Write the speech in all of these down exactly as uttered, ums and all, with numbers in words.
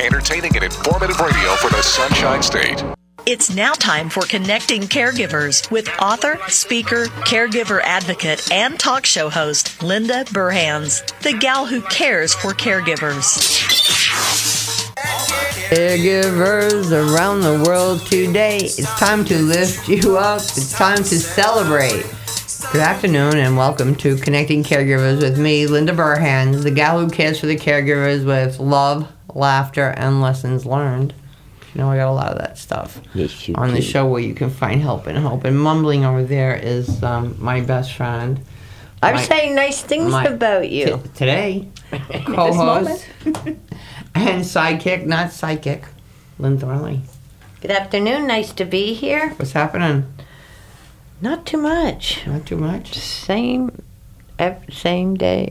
Entertaining and informative radio for the Sunshine State. It's now time for Connecting Caregivers with author, speaker, caregiver advocate, and talk show host Linda Burhans, the gal who cares for caregivers. Caregivers around the world today, it's time to lift you up. It's time to celebrate. Good afternoon and welcome to Connecting Caregivers with me, Linda Burhans, the gal who cares for the caregivers with love, laughter, and lessons learned. You know, I got a lot of that stuff yes, you on do. the show where you can find help and hope. And mumbling over there is um, my best friend. I'm my, saying nice things my, about you. T- today, co-host and sidekick, not psychic, Lynn Thornley. Good afternoon. Nice to be here. What's happening? Not too much. Not too much? Same ev- same day.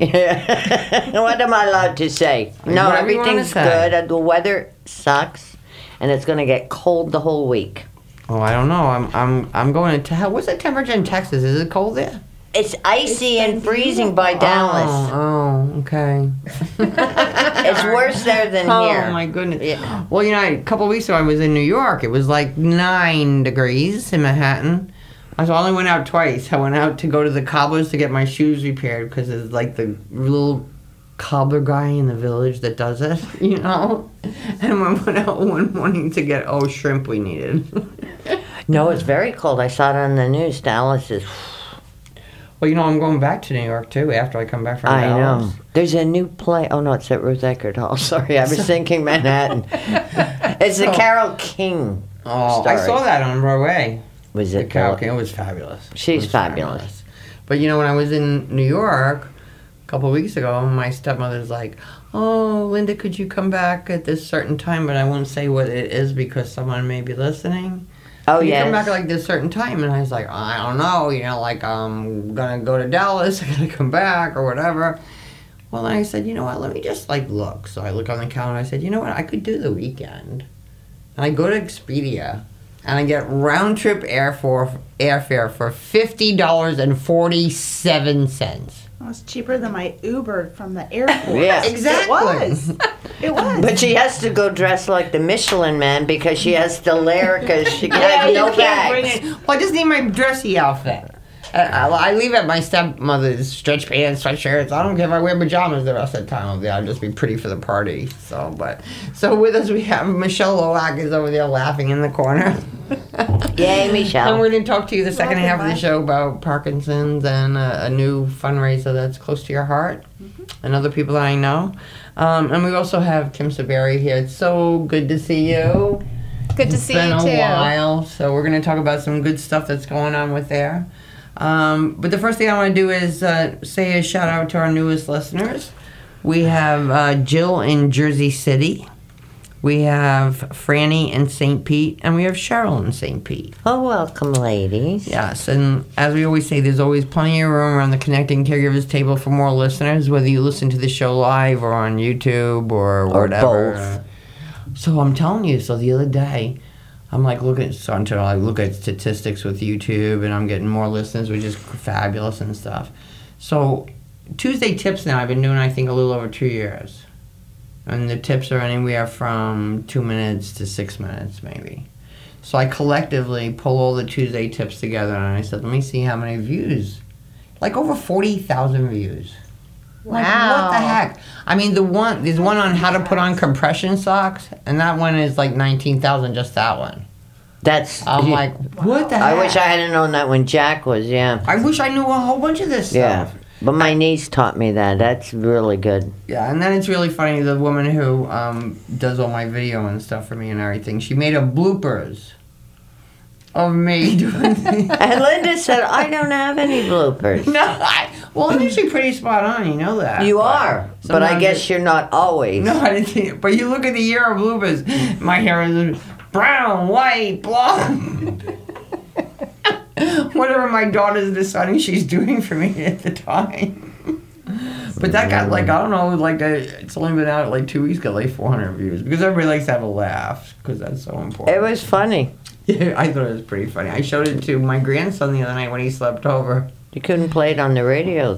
What am I allowed to say? No, Whatever you wanna everything's say. good. The weather sucks. And it's going to get cold the whole week. Oh, I don't know. I'm I'm I'm going to tell. What's the temperature in Texas? Is it cold there? It's icy It's and freezing by Oh, Dallas. oh, okay. It's worse there than oh, here. Oh my goodness. Yeah. Well, you know, a couple of weeks ago I was in New York. It was like nine degrees in Manhattan. I only went out twice. I went out to go to the cobbler's to get my shoes repaired because it's like the little cobbler guy in the village that does it, you know. And I went out one morning to get oh shrimp we needed. No, it's very cold. I saw it on the news. Dallas is... Well, you know, I'm going back to New York, too, after I come back from I Dallas. know. There's a new play. Oh, no, it's at Ruth Eckerd Hall. Sorry, I was thinking Manhattan. It's the So- Carole King Oh, story. I saw that on Broadway. Was The it Carole Carole King. It was fabulous. She's It was fabulous. But, you know, when I was in New York a couple of weeks ago, my stepmother's like, oh, Linda, could you come back at this certain time? But I won't say what it is because someone may be listening. Oh, Can you yes. come back at like this certain time? And I was like, I don't know, you know, like I'm gonna go to Dallas, I gotta come back or whatever. Well, then I said, you know what, let me just like look. So I look on the calendar, I said, you know what, I could do the weekend. And I go to Expedia and I get round trip air for, airfare for fifty dollars and forty-seven cents. Well, it's cheaper than my Uber from the airport. Yeah. Exactly. It was. It was. But she has to go dressed like the Michelin Man because she has to layer because she Yeah, has no you can't bring bags. it. Well, I just need my dressy outfit. Uh, I, I leave at my stepmother's stretch pants, sweatshirts. I don't care if I wear pajamas the rest of the time. I'll just be pretty for the party. So, but so with us we have Michelle Loack is over there laughing in the corner. Yay, Michelle. And we're going to talk to you the second Welcome half of the back. show about Parkinson's and a, a new fundraiser that's close to your heart Mm-hmm. and other people that I know. Um, and we also have Kim Saberi here. It's so good to see you. Good to It's see been you a too. while, so we're going to talk about some good stuff that's going on with there. Um, but the first thing I want to do is uh, say a shout out to our newest listeners. We have uh, Jill in Jersey City. We have Franny in Saint Pete, and we have Cheryl in Saint Pete. Oh, welcome, ladies. Yes, and as we always say, there's always plenty of room around the Connecting Caregivers table for more listeners, whether you listen to the show live or on YouTube or, Or whatever. both. So I'm telling you, so the other day, I'm like looking, so until I look at statistics with YouTube, and I'm getting more listeners, which is fabulous and stuff. So Tuesday Tips now, I've been doing, I think, a little over two years. And the tips are anywhere from two minutes to six minutes, maybe. So I collectively pull all the Tuesday tips together, and I said, let me see how many views. Like over forty thousand views. Like, Wow. what the heck? I mean, the one there's one on how to put on compression socks, and that one is like nineteen thousand, just that one. That's. I'm like, what the heck? I wish I hadn't known that when Jack was, yeah. I wish I knew a whole bunch of this Yeah. stuff. But my niece taught me that. That's really good. Yeah, and then it's really funny, the woman who um, does all my video and stuff for me and everything, she made a bloopers of me doing things. And Linda said, I don't have any bloopers. No, I, well, I'm usually pretty spot on, you know that. You but are, but I sometimes guess it- you're not always. No, I didn't think it. But you look at the year of bloopers, my hair is brown, white, blonde. Whatever my daughter's deciding she's doing for me at the time. But that got like, I don't know, like a, it's only been out like two weeks, got like four hundred views. Because everybody likes to have a laugh, because that's so important. It was funny. Yeah, I thought it was pretty funny. I showed it to my grandson the other night when he slept over. You couldn't play it on the radio, though.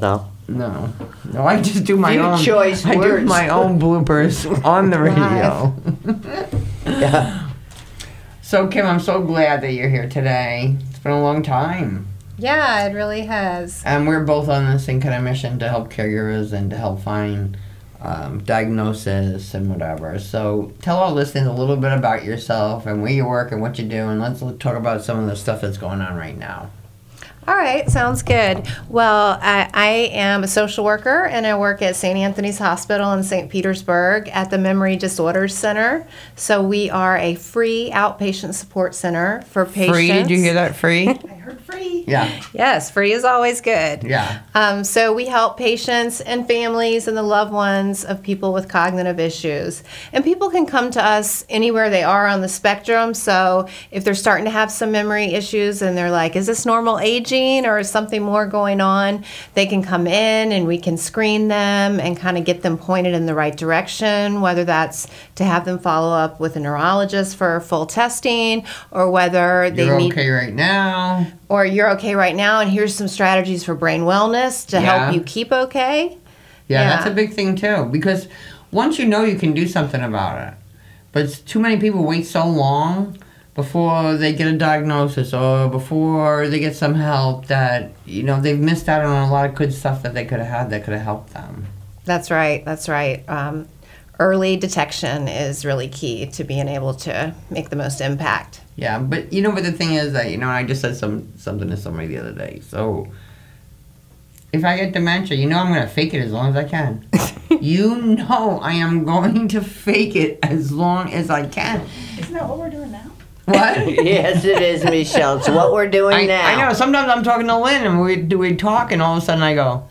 No. No, I just do my Few own choice I words. do my own bloopers on the radio. Yeah. So Kim, I'm so glad that you're here today. It's been a long time. Yeah, it really has. And we're both on the same kind of mission to help caregivers and to help find um, diagnosis and whatever. So tell our listeners a little bit about yourself and where you work and what you do, and let's talk about some of the stuff that's going on right now. All right, sounds good. Well, I, I am a social worker, and I work at Saint Anthony's Hospital in Saint Petersburg at the Memory Disorders Center. So we are a free outpatient support center for patients. Free? Did you hear that? Free? I heard free. Yeah. Yes, free is always good. Yeah. Um, so we help patients and families and the loved ones of people with cognitive issues. And people can come to us anywhere they are on the spectrum. So if they're starting to have some memory issues and they're like, is this normal aging or is something more going on? They can come in and we can screen them and kind of get them pointed in the right direction, whether that's to have them follow up with a neurologist for full testing or whether they You're need... okay right now. Or you're okay right now, and here's some strategies for brain wellness to Yeah. help you keep okay. Yeah, Yeah. that's a big thing too. Because once you know, you can do something about it. But it's too many people wait so long before they get a diagnosis or before they get some help that, you know, they've missed out on a lot of good stuff that they could have had that could have helped them. That's right. That's right. Um, early detection is really key to being able to make the most impact. Yeah, but you know, but the thing is that, you know, I just said some something to somebody the other day. So if I get dementia, you know I'm going to fake it as long as I can. You know I am going to fake it as long as I can. Isn't that what we're doing now? What? Yes, it is, Michelle. It's what we're doing I, now. I know. Sometimes I'm talking to Lynn and we we talk, and all of a sudden I go,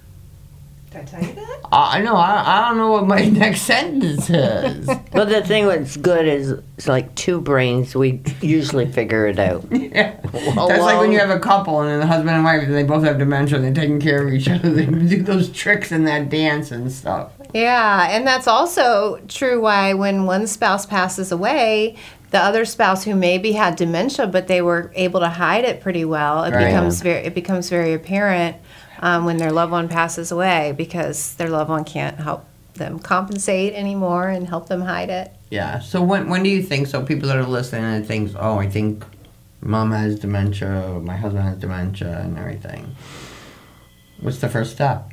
Did I tell you that? I I know. I, I don't know what my next sentence is. Well, the thing that's good is it's like two brains. We usually figure it out. Yeah. That's like when you have a couple and then the husband and wife, and they both have dementia and they're taking care of each other. They do those tricks and that dance and stuff. Yeah, and that's also true why when one spouse passes away, the other spouse who maybe had dementia but they were able to hide it pretty well, it Right. becomes very it becomes very apparent um, when their loved one passes away because their loved one can't help them compensate anymore and help them hide it. Yeah. So when when do you think? So people that are listening and think, oh, I think mom has dementia, or my husband has dementia, and everything. What's the first step?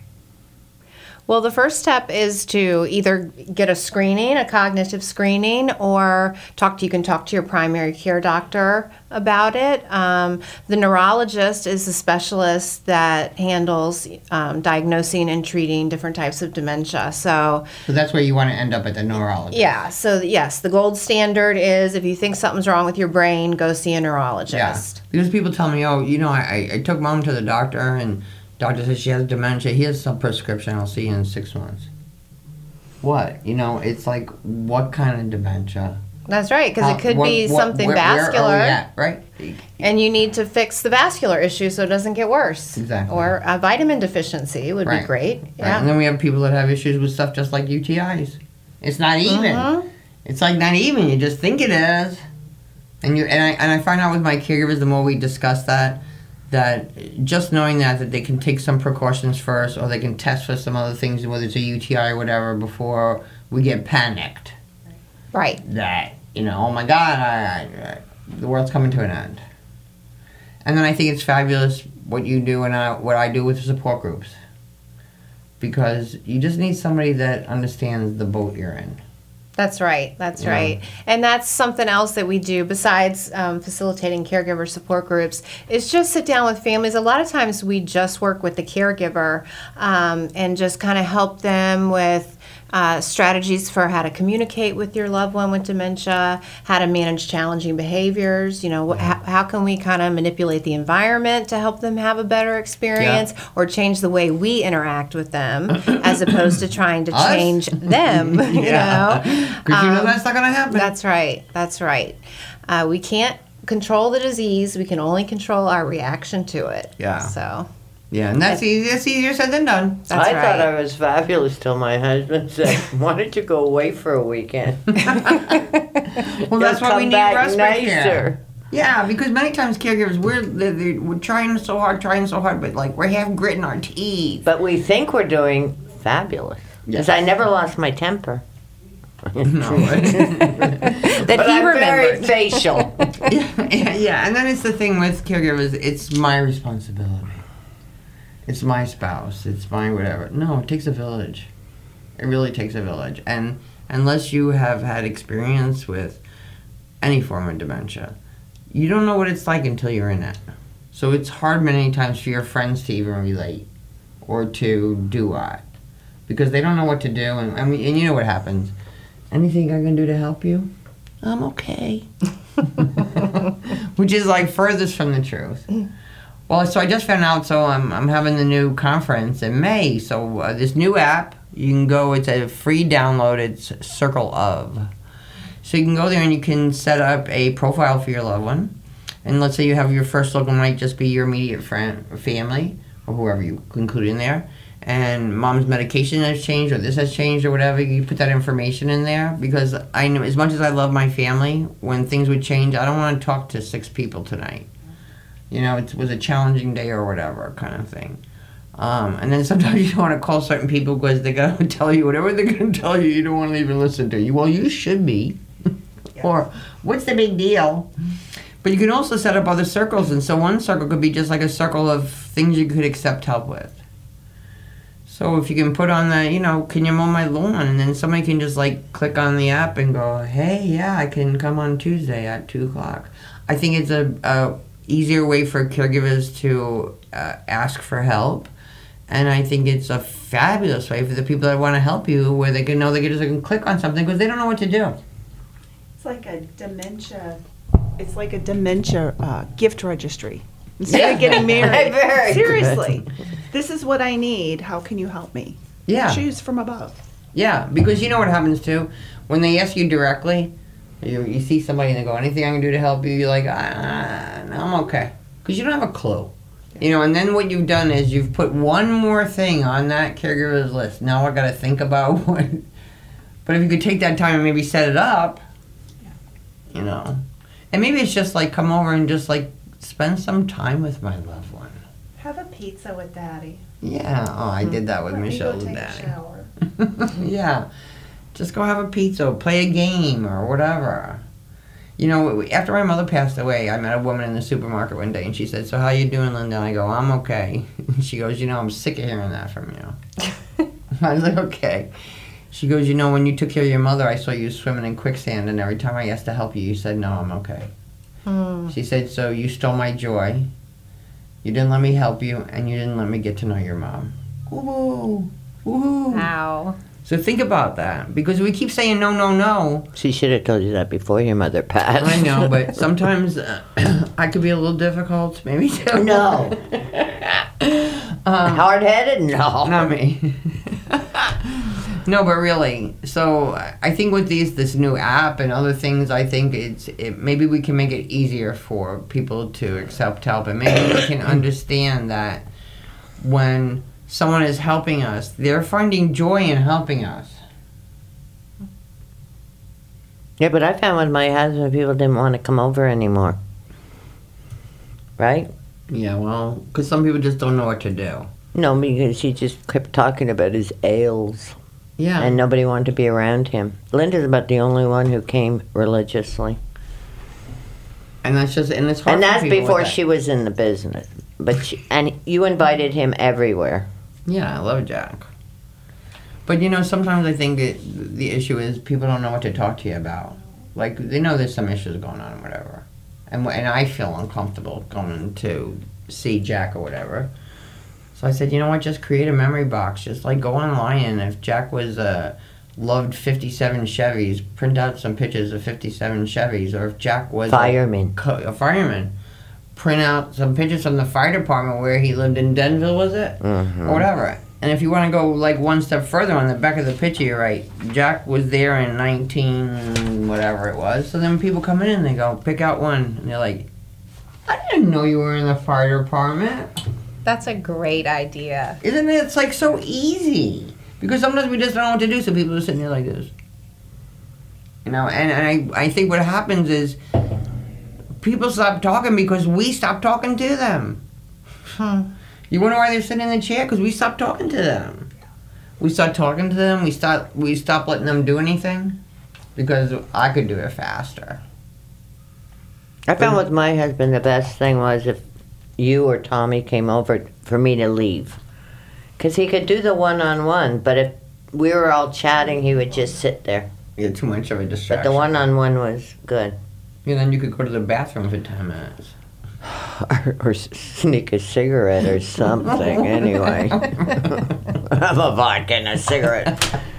Well, the first step is to either get a screening, a cognitive screening, or talk to, you can talk to your primary care doctor about it. Um, the neurologist is the specialist that handles um, diagnosing and treating different types of dementia. So, So that's where you want to end up at the neurologist. yeah, so yes, the gold standard is if you think something's wrong with your brain, go see a Yeah. neurologist. Because people tell me, oh, you know, I, I, I took mom to the doctor and doctor says she has dementia. Here's some prescription. I'll see you in six months. What? You know, it's like, what kind of dementia? That's right, because How- it could what- be what- something where, vascular. Where are we at, right? And you need to fix the vascular issue so it doesn't get worse. Exactly. Or a vitamin deficiency would Right. be great. Right. Yeah. And then we have people that have issues with stuff just like U T Is. It's not even. Mhm. It's like not even. You just think it is. And you and I and I find out with my caregivers the more we discuss that, that just knowing that that they can take some precautions first, or they can test for some other things, whether it's a U T I or whatever, before we get panicked. Right. That you know, oh my God, I, I, I, the world's coming to an end. And then I think it's fabulous what you do and I, what I do with the support groups, because you just need somebody that understands the boat you're in. That's right. That's Yeah. right. And that's something else that we do besides um, facilitating caregiver support groups is just sit down with families. A lot of times we just work with the caregiver um, and just kind of help them with uh, strategies for how to communicate with your loved one with dementia, how to manage challenging behaviors. You know, wh- how, how can we kind of manipulate the environment to help them have a better experience, or change the way we interact with them, as opposed to trying to Us? change them. You know. Because you know Um, that's not going to happen. That's right. That's right. Uh, we can't control the disease. We can only control our reaction to it. Yeah. So yeah, and that's, easy, that's easier said than done. that's I right. thought I was fabulous till my husband said, "Why don't you go away for a weekend? Well, that's You'll why we come need back respite care. nicer." Yeah, because many times caregivers, we're, they're, they're, we're trying so hard, trying so hard, but like we have grit in our teeth. But we think we're doing fabulous. Because I never lost my temper. No. That But he I'm very remembered. facial. yeah, yeah, yeah, and then it's the thing with caregivers, it's my responsibility. It's my spouse, it's my whatever. No, it takes a village. It really takes a village. And unless you have had experience with any form of dementia, you don't know what it's like until you're in it. So it's hard many times for your friends to even relate or to do what. Because they don't know what to do, and I mean, and you know what happens. Anything I can do to help you? I'm okay. Which is like furthest from the truth. Well, so I just found out, so I'm, I'm having the new conference in May. So uh, this new app, you can go, it's a free download, it's Circle of. So you can go there and you can set up a profile for your loved one. And let's say you have your first look, it might just be your immediate friend or family, or whoever you include in there. And mom's medication has changed, or this has changed, or whatever, you put that information in there. Because I know, as much as I love my family, when things would change, I don't want to talk to six people tonight. You know, it was a challenging day or whatever kind of thing. Um, and then sometimes you don't want to call certain people because they're going to tell you whatever they're going to tell you, you don't want to even listen to you. Well, you should be. Or, what's the big deal? But you can also set up other circles. And so one circle could be just like a circle of things you could accept help with. So if you can put on the, you know, can you mow my lawn? And then somebody can just like click on the app and go, hey, yeah, I can come on Tuesday at two o'clock. I think it's a, a easier way for caregivers to uh, ask for help. And I think it's a fabulous way for the people that want to help you, where they can know they can just can click on something because they don't know what to do. It's like a dementia. It's like a dementia uh, gift registry. Instead of getting married, Very seriously, this is what I need. How can you help me? Yeah. Choose from above. Yeah, because you know what happens too? When they ask you directly, you, you see somebody and they go, anything I can do to help you? You're like, ah, no, I'm okay. Because you don't have a clue. You know, and then what you've done is you've put one more thing on that caregiver's list. Now I got to think about what. But if you could take that time and maybe set it up, you know. And maybe it's just like come over and just like spend some time with my loved one. Have a pizza with Daddy. Yeah. Oh, I did that with Let me Michelle go and take a Daddy. shower. Yeah. Just go have a pizza, play a game, or whatever. You know, after my mother passed away, I met a woman in the supermarket one day, and she said, so how you doing, Linda? And I go, I'm okay. And she goes, you know, I'm sick of hearing that from you. I was like, okay. She goes, you know, when you took care of your mother, I saw you swimming in quicksand, and every time I asked to help you, you said, no, I'm okay. Mm. She said, so you stole my joy, you didn't let me help you, and you didn't let me get to know your mom. Woo-hoo! Woo-hoo! Wow. So think about that, because we keep saying no, no, no. She should have told you that before your mother passed. I know, but sometimes uh, I could be a little difficult, maybe too. No. um, Hard-headed? No. Not me. No, but really. So I think with these, this new app and other things, I think it's it, maybe we can make it easier for people to accept help, and maybe we can understand that when someone is helping us, they're finding joy in helping us. Yeah, but I found with my husband, people didn't want to come over anymore. Right? Yeah, well, because some people just don't know what to do. No, because he just kept talking about his ails. Yeah. And nobody wanted to be around him. Linda's about the only one who came religiously. And that's just, and it's hard And for that's people with before that. she was in the business. But she, and you invited him everywhere. Yeah, I love Jack. But you know, sometimes I think it, the issue is people don't know what to talk to you about. Like, they know there's some issues going on or whatever. And, and I feel uncomfortable going to see Jack or whatever. So I said, you know what, just create a memory box. Just like go online, and if Jack was uh, loved fifty-seven Chevys, print out some pictures of fifty-seven Chevys. Or if Jack was Fireman. A, a fireman, print out some pictures from the fire department where he lived in Denville, was it? Mhm. Or whatever. And if you want to go like one step further, on the back of the picture, you're right. Jack was there in nineteen whatever it was. So then people come in and they go, pick out one. And they're like, I didn't know you were in the fire department. That's a great idea. Isn't it? It's like so easy. Because sometimes we just don't know what to do, so people are sitting there like this. You know, and, and I, I think what happens is people stop talking because we stop talking to them. Hmm. You wonder why they're sitting in the chair? Because we stopped talking to them. We stopped talking to them. We stopped. We stopped letting them do anything because I could do it faster. I found with my husband the best thing was if you or Tommy came over for me to leave. Because he could do the one-on-one, but if we were all chatting, he would just sit there. Yeah, too much of a But distraction. the one-on-one was good. Yeah, then you could go to the bathroom for ten minutes. Or, or s- sneak a cigarette or something, anyway. Have a vodka and a cigarette.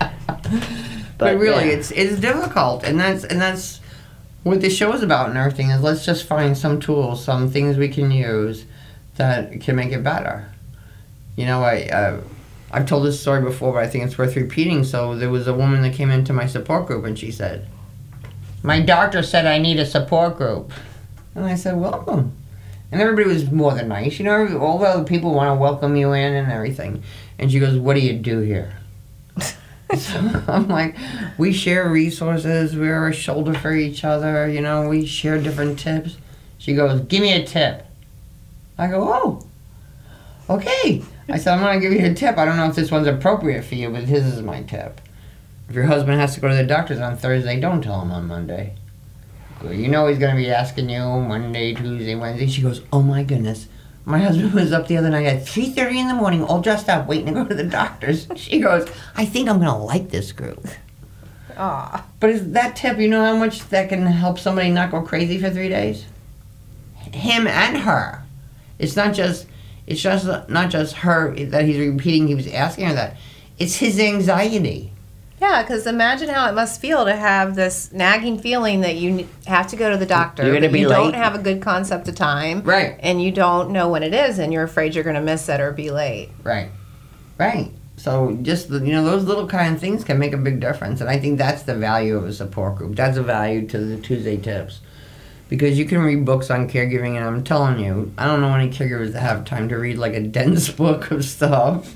But, really, yeah. it's it's difficult, and that's and that's what the show is about and everything. Is let's just find some tools, some things we can use that can make it better. You know, I uh, I've told this story before, but I think it's worth repeating. So there was a woman that came into my support group, and she said, "My doctor said I need a support group," and I said, "Welcome." And everybody was more than nice, you know. All the other people want to welcome you in and everything. And she goes, "What do you do here?" So I'm like, we share resources. We're a shoulder for each other. You know, we share different tips. She goes, "Give me a tip." I go, "Oh, okay." I said, "I'm going to give you a tip. I don't know if this one's appropriate for you, but this is my tip. If your husband has to go to the doctor's on Thursday, don't tell him on Monday. You know he's going to be asking you Monday, Tuesday, Wednesday." She goes, "Oh my goodness. My husband was up the other night at three thirty in the morning, all dressed up, waiting to go to the doctor's." She goes, "I think I'm going to like this group." Aw. But is that tip, you know how much that can help somebody not go crazy for three days? Him and her. It's not just, it's just not just her that he's repeating, he was asking her that. It's his anxiety. Yeah, because imagine how it must feel to have this nagging feeling that you ne- have to go to the doctor. You're gonna but be you late. don't have a good concept of time. Right. And you don't know when it is, and you're afraid you're going to miss it or be late. Right. Right. So just, the, you know, those little kind of things can make a big difference. And I think that's the value of a support group. That's a value to the Tuesday Tips. Because you can read books on caregiving, and I'm telling you, I don't know any caregivers that have time to read like a dense book of stuff.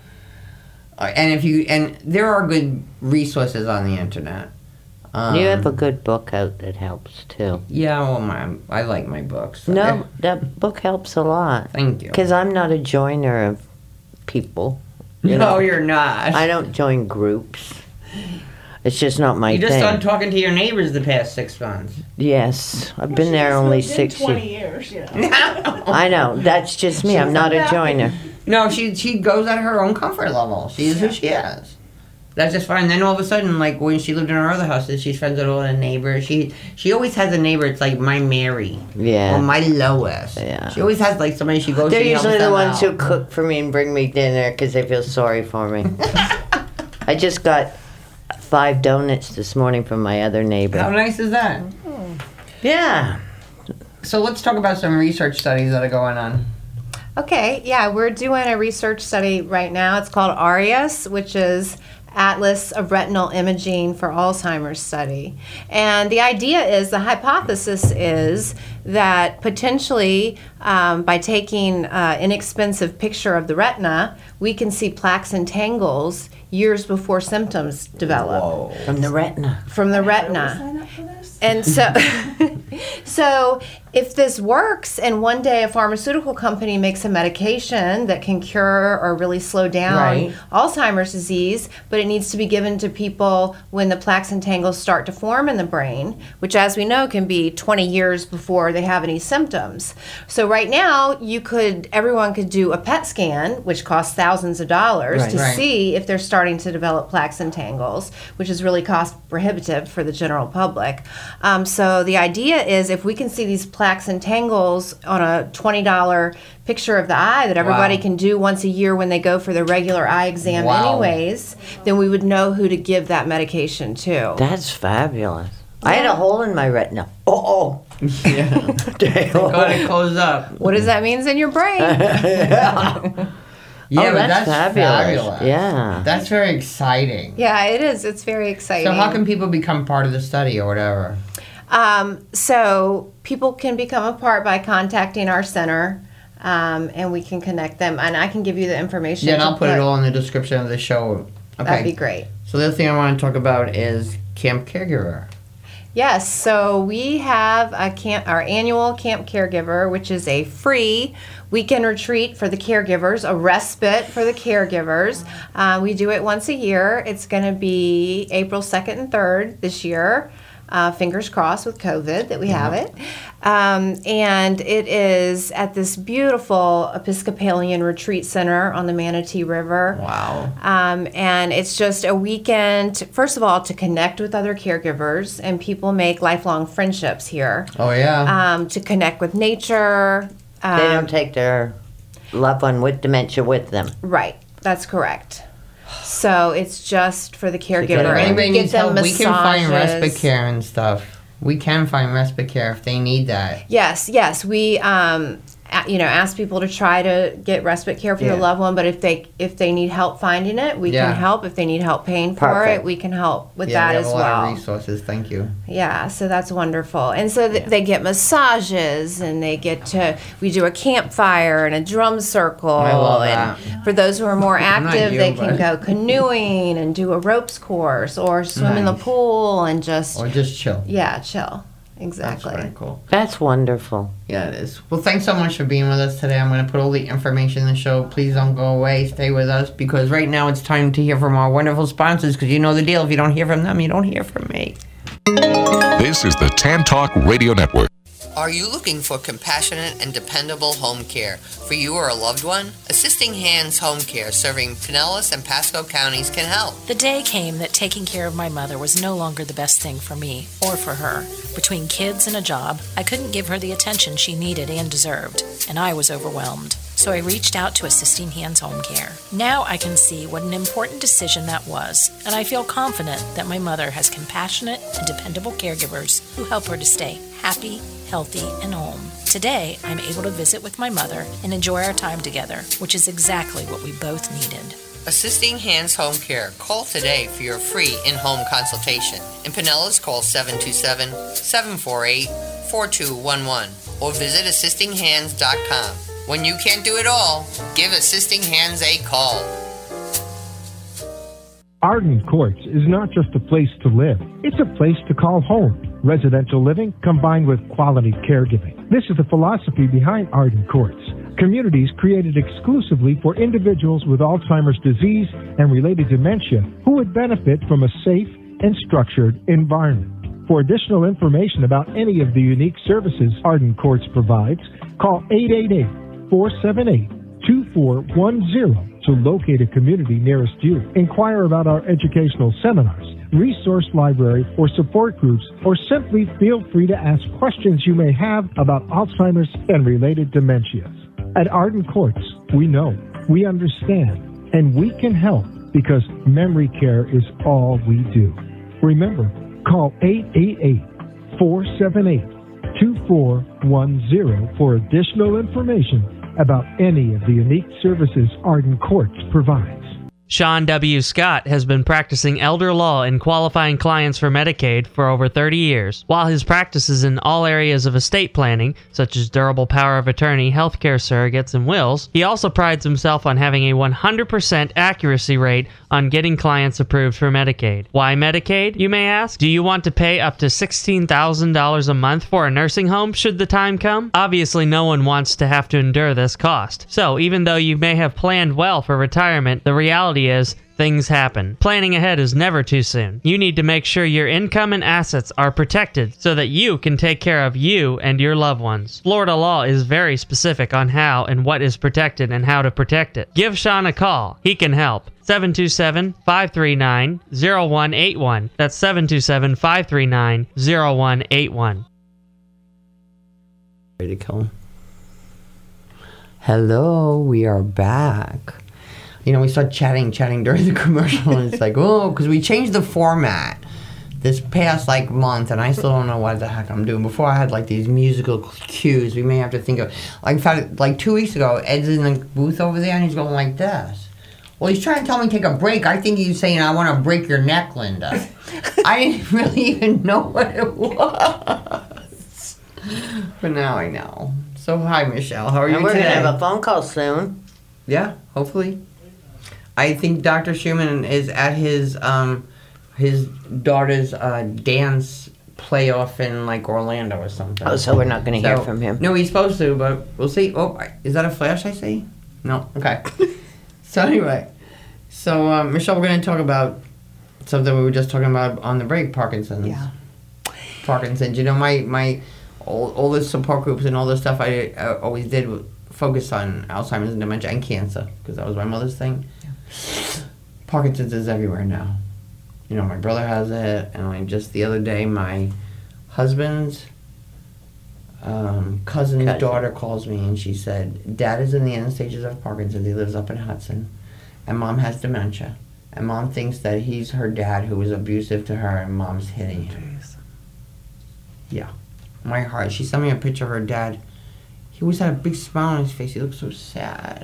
Uh, and if you, and there are good resources on the internet. Um, You have a good book out that helps, too. Yeah, well, my, I like my books. No, that book helps a lot. Thank you. Because I'm not a joiner of people. You no, know, you're not. I don't join groups. It's just not my You just thing. started talking to your neighbors the past six months. Yes, I've been there only six twenty years. years, you know. I know, that's just me. I'm not a joiner. No, she she goes at her own comfort level. She is who she is. That's just fine. Then all of a sudden, like when she lived in her other houses, she's friends with all the neighbors. She she always has a neighbor. It's like my Mary Yeah. or my Lois. Yeah. She always has like somebody she goes. They're to and helps usually the them ones out. who cook for me and bring me dinner because they feel sorry for me. I just got five donuts this morning from my other neighbor. How nice is that? Yeah. So let's talk about some research studies that are going on. Okay, yeah, we're doing a research study right now. It's called ARIAS, which is Atlas of Retinal Imaging for Alzheimer's Study. And the idea is, the hypothesis is that potentially um, by taking an inexpensive picture of the retina, we can see plaques and tangles years before symptoms develop. Whoa. From the retina. From the retina. Sign up for this? And so, so if this works, and one day a pharmaceutical company makes a medication that can cure or really slow down Right. Alzheimer's disease, but it needs to be given to people when the plaques and tangles start to form in the brain, which, as we know, can be twenty years before they have any symptoms. So right now, you could, everyone could do a P E T scan, which costs thousands of dollars, Right. to Right. see if they're starting to develop plaques and tangles, which is really cost prohibitive for the general public. Um, so the idea is, if we can see these plaques and tangles on a twenty dollar picture of the eye that everybody Wow. can do once a year when they go for their regular eye exam Wow. anyways, then we would know who to give that medication to. That's fabulous. I had a hole in my retina. Oh, oh. Yeah. Go ahead and close up. What does that mean in your brain? Yeah, Oh, but that's that's fabulous. fabulous. Yeah. That's very exciting. Yeah, it is. It's very exciting. So how can people become part of the study or whatever? Um, so people can become a part by contacting our center, um, and we can connect them. And I can give you the information. Yeah, and to I'll put it all in the description of the show. Okay. That'd be great. So the other thing I want to talk about is Camp Caregiver. Yes, so we have a camp, our annual Camp Caregiver, which is a free weekend retreat for the caregivers, a respite for the caregivers. Uh, we do it once a year. It's going to be April second and third this year. Uh, fingers crossed with COVID that we have it. Um, and it is at this beautiful Episcopalian retreat center on the Manatee River. Wow. Um, and it's just a weekend, first of all, to connect with other caregivers, and people make lifelong friendships here. Oh, yeah. Um, to connect with nature. Um, They don't take their loved one with dementia with them. Right, that's correct. So it's just for the caregiver. If And anybody we get needs them help, we can find massages. respite care and stuff. We can find respite care if they need that. Yes, yes. We, um, a- you know, ask people to try to get respite care for Yeah. their loved one. But if they if they need help finding it, we Yeah. can help. If they need help paying for Perfect. it, we can help with Yeah, that we have as a lot well. of resources. Thank you. Yeah, so that's wonderful. And so th- they get massages, and they get to, we do a campfire and a drum circle. I love and that. for those who are more I'm not active, you, they can but- go canoeing and do a ropes course or swim in the Nice. pool and just, Or just chill. yeah, chill. That's Exactly. very cool. That's wonderful. Yeah, it is. Well, thanks so much for being with us today. I'm going to put all the information in the show. Please don't go away. Stay with us, because right now it's time to hear from our wonderful sponsors, because you know the deal. If you don't hear from them, you don't hear from me. This is the Tan Talk Radio Network. Are you looking for compassionate and dependable home care for you or a loved one? Assisting Hands Home Care, serving Pinellas and Pasco counties, can help. The day came that taking care of my mother was no longer the best thing for me or for her. Between kids and a job, I couldn't give her the attention she needed and deserved, and I was overwhelmed. So I reached out to Assisting Hands Home Care. Now I can see what an important decision that was, and I feel confident that my mother has compassionate and dependable caregivers who help her to stay happy, healthy, and home. Today, I'm able to visit with my mother and enjoy our time together, which is exactly what we both needed. Assisting Hands Home Care. Call today for your free in-home consultation. In Pinellas, call seven two seven, seven four eight, four two one one or visit assisting hands dot com. When you can't do it all, give Assisting Hands a call. Arden Courts is not just a place to live, it's a place to call home. Residential living combined with quality caregiving. This is the philosophy behind Arden Courts. Communities created exclusively for individuals with Alzheimer's disease and related dementia who would benefit from a safe and structured environment. For additional information about any of the unique services Arden Courts provides, call eight eight eight, four seven eight, two four one zero to locate a community nearest you. Inquire about our educational seminars, resource library, or support groups, or simply feel free to ask questions you may have about Alzheimer's and related dementias. At Arden Courts, we know, we understand, and we can help, because memory care is all we do. Remember, call eight eight eight, four seven eight, two four one zero for additional information about any of the unique services Arden Courts provides. Sean W. Scott has been practicing elder law and qualifying clients for Medicaid for over thirty years. While his practice is in all areas of estate planning, such as durable power of attorney, healthcare surrogates, and wills, he also prides himself on having a one hundred percent accuracy rate on getting clients approved for Medicaid. Why Medicaid, you may ask? Do you want to pay up to sixteen thousand dollars a month for a nursing home should the time come? Obviously, no one wants to have to endure this cost. So, even though you may have planned well for retirement, the reality is things happen. Planning ahead is never too soon. You need to make sure your income and assets are protected so that you can take care of you and your loved ones. Florida law is very specific on how and what is protected and how to protect it. Give Sean a call. He can help. seven two seven, five three nine, zero one eight one. That's seven two seven, five three nine, zero one eight one. Ready to kill him. Hello, we are back. You know, we started chatting, chatting during the commercial, and it's like, oh, because we changed the format this past, like, month, and I still don't know what the heck I'm doing. Before I had, like, these musical cues we may have to think of. Like, in fact, like, two weeks ago, Ed's in the booth over there, and he's going like this. Well, he's trying to tell me to take a break. I think he's saying, I want to break your neck, Linda. I didn't really even know what it was. But now I know. So, hi, Michelle. How are and you we're today? going to have a phone call soon. Yeah, hopefully. I think Doctor Schumann is at his um, his daughter's uh, dance playoff in like Orlando or something. Oh, so we're not going to So- hear from him. No, he's supposed to, but we'll see. Oh, I- is that a flash I see? No. Okay. So anyway, so um, Michelle, we're going to talk about something we were just talking about on the break, Parkinson's. Yeah. Parkinson's. You know, my, my all, all the support groups and all the stuff I uh, always did was focus on Alzheimer's and dementia and cancer, because that was my mother's thing. Parkinson's is everywhere now. You know, my brother has it, and like just the other day, my husband's um, cousin's Cousin. daughter calls me, and she said, Dad is in the end stages of Parkinson's. He lives up in Hudson, and Mom has dementia. And Mom thinks that he's her dad who was abusive to her, and Mom's hitting him. Yeah. My heart. She sent me a picture of her dad. He always had a big smile on his face. He looked so sad.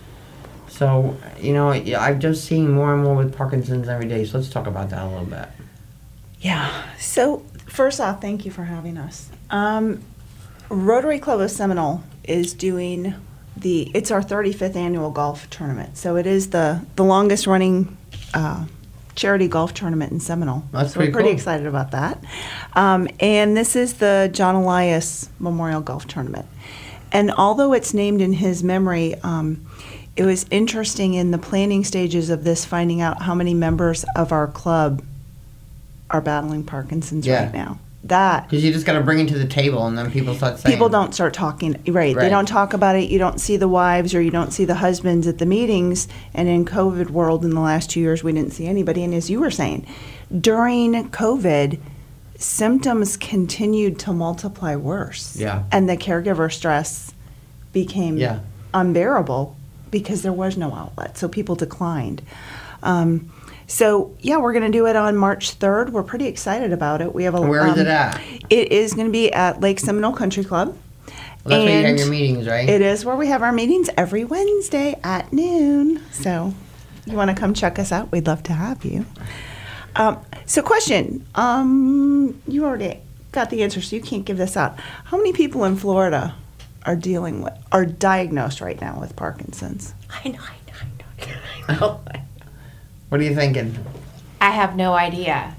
So, you know, yeah, I'm just seeing more and more with Parkinson's every day. So let's talk about that a little bit. Yeah. So, first off, thank you for having us. Um, Rotary Club of Seminole is doing the, it's our thirty-fifth annual golf tournament. So it is the, the longest running uh, charity golf tournament in Seminole. That's so pretty we're pretty cool. excited about that. Um, and this is the John Elias Memorial Golf Tournament. And although it's named in his memory, um, it was interesting in the planning stages of this, finding out how many members of our club are battling Parkinson's Yeah. right now. That Because you just got to bring it to the table, and then people start saying. people don't start talking, right. Right. They don't talk about it. You don't see the wives or you don't see the husbands at the meetings. And in COVID world in the last two years, we didn't see anybody. And as you were saying, during COVID, symptoms continued to multiply worse. Yeah. And the caregiver stress became Yeah. unbearable because there was no outlet. So people declined. Um, so yeah, we're going to do it on March third. We're pretty excited about it. We have a. Where is um, it at? It is going to be at Lake Seminole Country Club. Well, that's where you have and your meetings, right? It is where we have our meetings every Wednesday at noon. So you want to come check us out? We'd love to have you. Um, so question, um, you already got the answer, so you can't give this out. How many people in Florida are dealing with, are diagnosed right now with Parkinson's? I know, I know, I know, I know. What are you thinking? I have no idea.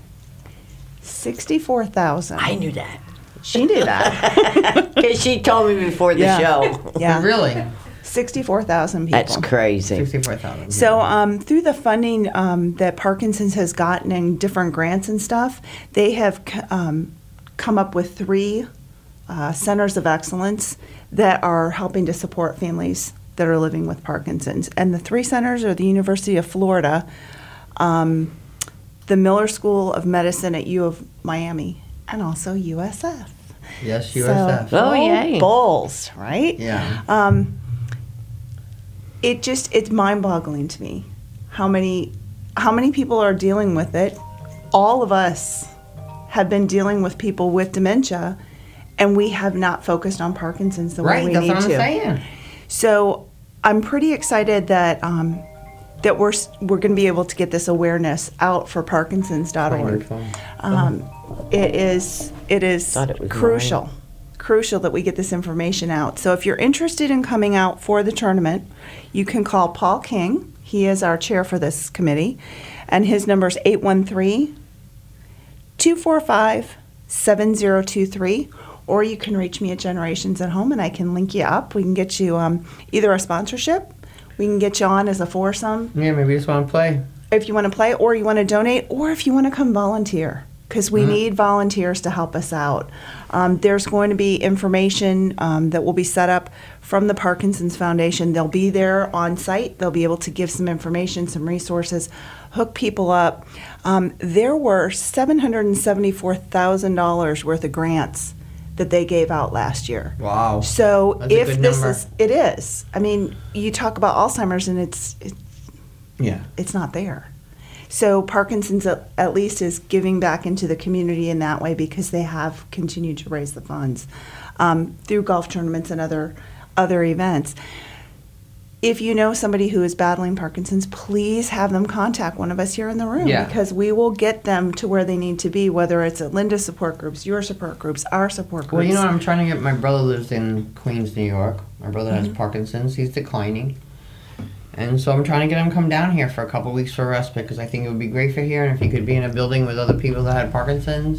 sixty-four thousand. I knew that. She knew that. Because she told me before the Yeah. show. Yeah. Really? sixty-four thousand people. That's crazy. sixty-four thousand. So um, through the funding um, that Parkinson's has gotten and different grants and stuff, they have c- um, come up with three uh, centers of excellence that are helping to support families that are living with Parkinson's. And the three centers are the University of Florida, um, the Miller School of Medicine at U of Miami, and also U S F. Yes, U S F. So, Oh, yay. Bulls, right? Yeah. Um, it just it's mind-boggling to me how many how many people are dealing with it. All of us have been dealing with people with dementia, and we have not focused on Parkinson's the Right, way we that's need what I'm to. saying. So I'm pretty excited that um, that we're s- we're going to be able to get this awareness out for Parkinson's dot org. Wonderful. Um, it is it is Thought it was crucial, mine. crucial that we get this information out. So if you're interested in coming out for the tournament, you can call Paul King. He is our chair for this committee, and his number is eight one three, two four five, seven zero two three. Or you can reach me at Generations at Home, and I can link you up. We can get you um, either a sponsorship, we can get you on as a foursome Yeah, maybe you just want to play. if you want to play, or you want to donate, or if you want to come volunteer, because we Mhm. need volunteers to help us out. Um, there's going to be information um, that will be set up from the Parkinson's Foundation. They'll be there on site. They'll be able to give some information, some resources, hook people up. Um, there were seven hundred seventy-four thousand dollars worth of grants that they gave out last year. Wow. So That's a if good this number. is, it is. I mean, you talk about Alzheimer's, and it's, it's Yeah. it's not there. So Parkinson's at, at least is giving back into the community in that way, because they have continued to raise the funds um, through golf tournaments and other other events. If you know somebody who is battling Parkinson's, please have them contact one of us here in the room, Yeah. because we will get them to where they need to be, whether it's at Linda's support groups, your support groups, our support groups. Well, you know, I'm trying to get my brother lives in Queens, New York. My brother Mm-hmm. has Parkinson's. He's declining. And so I'm trying to get him to come down here for a couple weeks for respite, because I think it would be great for here. And if he could be in a building with other people that had Parkinson's,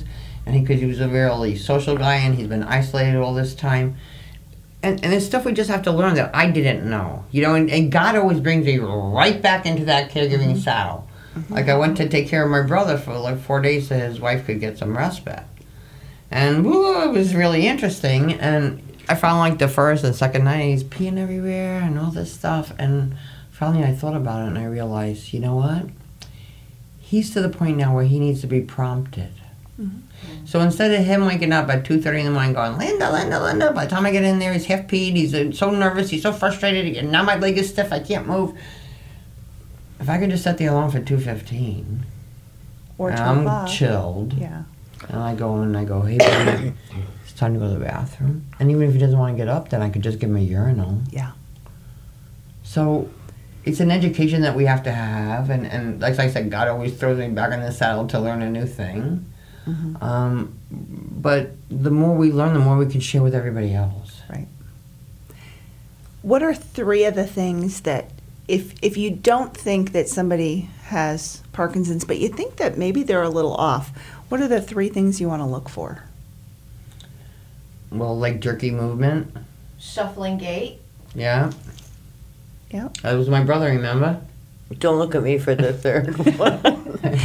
and because he, he was a really social guy, and he's been isolated all this time. And, and it's stuff we just have to learn that I didn't know. You know, and, and God always brings me right back into that caregiving mm-hmm. saddle. Mm-hmm. Like, I went to take care of my brother for like four days so his wife could get some respite. And woo, it was really interesting. And I found, like, the first and second night, he's peeing everywhere and all this stuff. And finally I thought about it, and I realized, you know what? He's to the point now where he needs to be prompted. Mm-hmm. So instead of him waking up at two thirty in the morning going, Linda, Linda, Linda, by the time I get in there, he's half peed, he's uh, so nervous, he's so frustrated, and now my leg is stiff, I can't move. If I could just set the alarm for two fifteen, or and two I'm o'clock. chilled, yeah. and I go in and I go, hey, baby, it's time to go to the bathroom. And even if he doesn't want to get up, then I could just give him a urinal. Yeah. So it's an education that we have to have, and, and like I said, God always throws me back in the saddle to learn a new thing. Mm-hmm. Um, but the more we learn, the more we can share with everybody else. Right. What are three of the things that, if if you don't think that somebody has Parkinson's, but you think that maybe they're a little off, what are the three things you want to look for? Well, like jerky movement. Shuffling gait. Yeah. Yeah. That was my brother, remember? Don't look at me for the third one.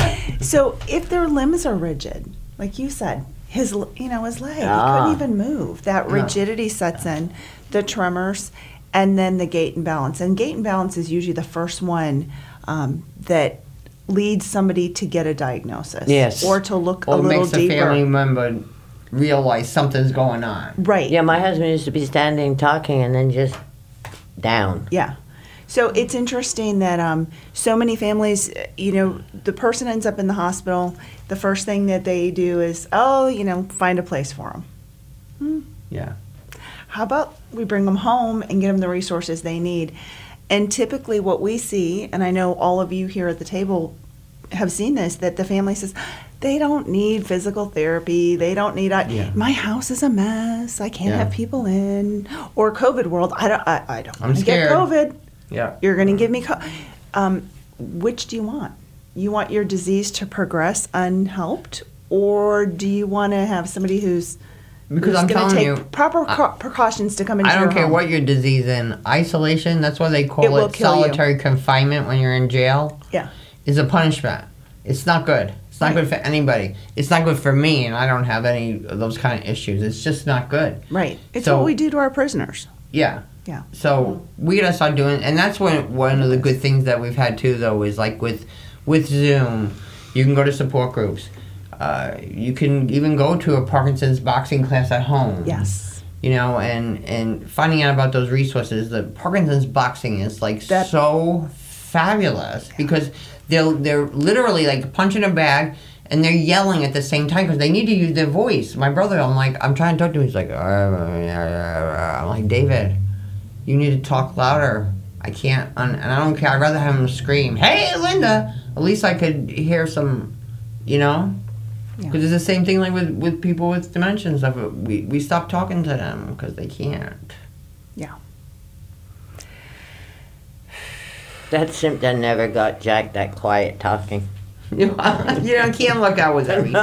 So if their limbs are rigid, like you said, his you know his leg, Ah. he couldn't even move. That rigidity sets in, the tremors, and then the gait and balance. And gait and balance is usually the first one um, that leads somebody to get a diagnosis. Yes. Or to look or a little makes deeper. a family member realize something's going on. Right. Yeah, my husband used to be standing talking and then just down. Yeah. So it's interesting that um, so many families, you know, the person ends up in the hospital. The first thing that they do is, oh, you know, find a place for them. Hmm. Yeah. How about we bring them home and get them the resources they need? And typically what we see, and I know all of you here at the table have seen this, that the family says, they don't need physical therapy. They don't need, I, Yeah. my house is a mess. I can't Yeah. have people in. Or COVID world, I don't, I, I don't I'm want to get scared. COVID. Yeah. You're going to give me, co- um, which do you want? You want your disease to progress unhelped, or do you want to have somebody who's Because who's I'm gonna telling take you, proper co- precautions to come into I don't your care home? what your disease in. Isolation, that's why they It call will it kill you. solitary confinement when you're in jail, Yeah. is a punishment. It's not good. It's not Right. good for anybody. It's not good for me, and I don't have any of those kind of issues. It's just not good. Right. It's So- what we do to our prisoners. Yeah. Yeah. So we gotta start doing, and that's when one of the good things that we've had too, though, is like with with Zoom, you can go to support groups. Uh, you can even go to a Parkinson's boxing class at home. Yes. You know, and and finding out about those resources. The Parkinson's boxing is like That- so fabulous because they're they're literally like punching a bag. And they're yelling at the same time because they need to use their voice. My brother, I'm like, I'm trying to talk to him. He's like, I'm like, David, you need to talk louder. I can't, and I don't care. I'd rather have him scream, hey, Linda. At least I could hear some, you know? Because Yeah. it's the same thing like with, with people with dementia and stuff. We, we stop talking to them because they can't. Yeah. That symptom never got Jack that quiet talking. You know, you know, can't look out with everything.